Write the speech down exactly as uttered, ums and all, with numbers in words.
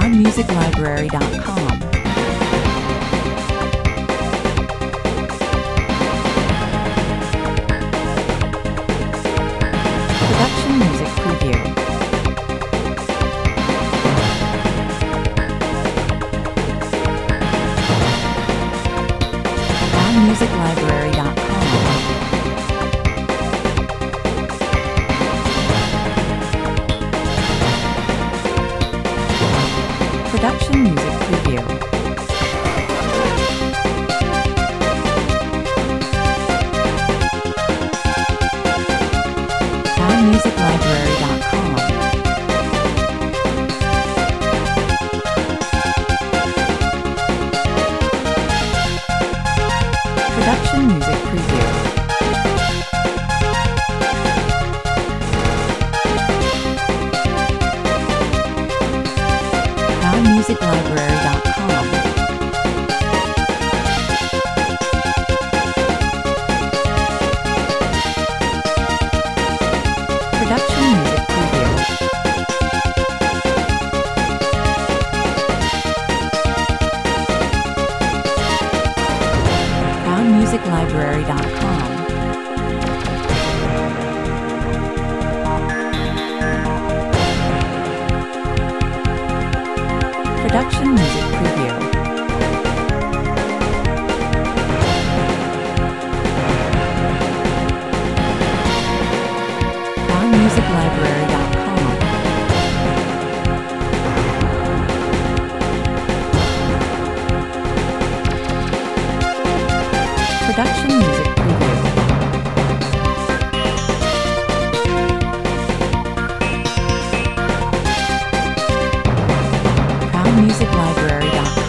found music library dot com. Production Music Preview. found music library dot com. Production Music Preview. found music library dot com. Production Music Preview. found music library dot com. Production Music Preview. found music library dot com. Production Music Preview. found music library dot com. Production Music Preview. found music library dot com.